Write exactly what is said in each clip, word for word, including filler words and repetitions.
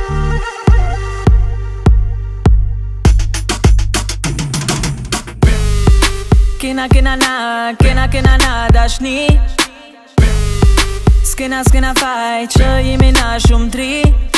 Kena kena na, kena kena na dashni. S'kena s'kena faj që jemi na shumë tri.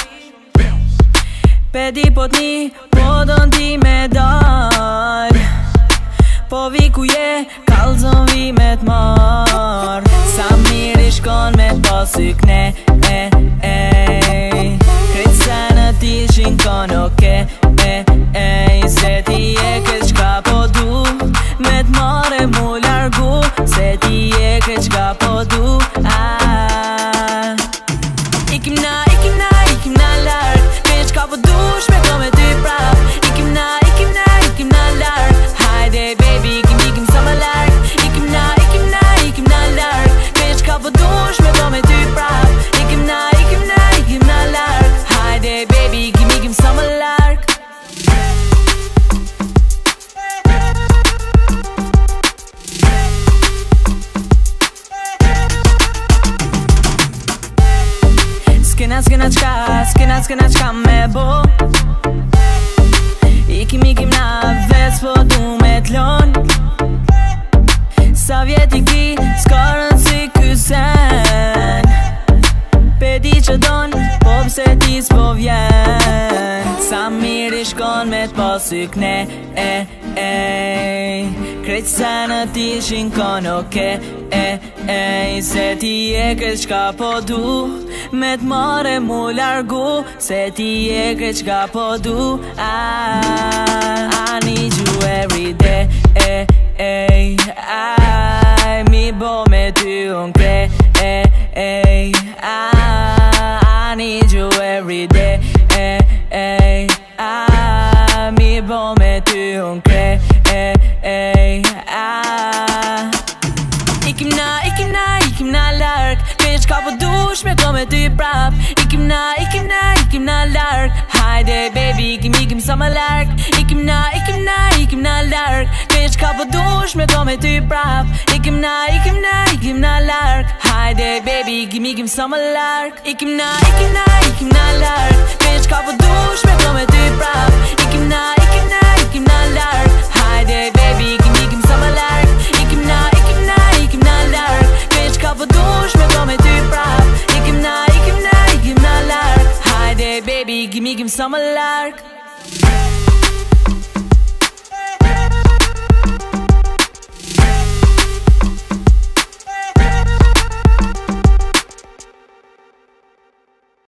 Pedi po t'ni, po don ti me dal. Po vi ku je, kalzon vi me t'mar. Sa mirë i shkon me t'pasik ne, e, e. Krejt se në ti shinkon oke, e, e. Se ti e këtë qka po du, me t'mare mu largu. Se ti e këtë qka po du, a. Ikim na, ikim na, ikim na larg. Këtë qka po dush me ko me ty prap. Ikim na, ikim na, ikim na larg. Hajde baby, ikim, ikim sa më larg. Ikim na, ikim na, ikim na larg. Këtë qka po dush me ko me ty prap. Ikim na, ikim na, ikim na larg. Hajde baby, ikim, ikim sa më larg. S'kena s'kena qka, s'kena s'kena qka me bo. Ikim ikim na vec po du me t'lon. Sa vjet i ki, s'ka rëndsi ky sen. Pedi që don, po pse ti s'po vjen. Sa mirë i shkon me t'pasyk ne, e, e. Krejt se në ti shinkon oke, e, e. Se ti e këtë qka po du, me t'mare mu largu. Se ti e këtë qka po du, a. I need you every day, e, e. I, mi bo me ty unë kre, e, e. I need you every day, e, e. I, mi bo me ty unë kre, e, e. I. Ikim na, ikim na, ikim na larg. Këtë qka po dush me ko me ty prap. Ikim na, ikim na, ikim na larg. Hajde baby, ikim, ikim sa më larg. Ikim na, ikim na, ikim na larg. Këtë qka po dush me ko me ty prap. Ikim na, ikim na, ikim na larg. Hajde baby, ikim, ikim sa më larg. Ikim na, ikim na, ikim na larg. Këtë qka po dush me ko me ty prap. Ikim na, ikim na, ikim na larg. Hajde baby, ikim, ikim sa më larg. Ikim na, ikim na, ikim na larg. Këtë qka po dush me ko me ty prap. Ikim na, ikim na, ikim na larg. Hajde baby, ikim, ikim sa më larg.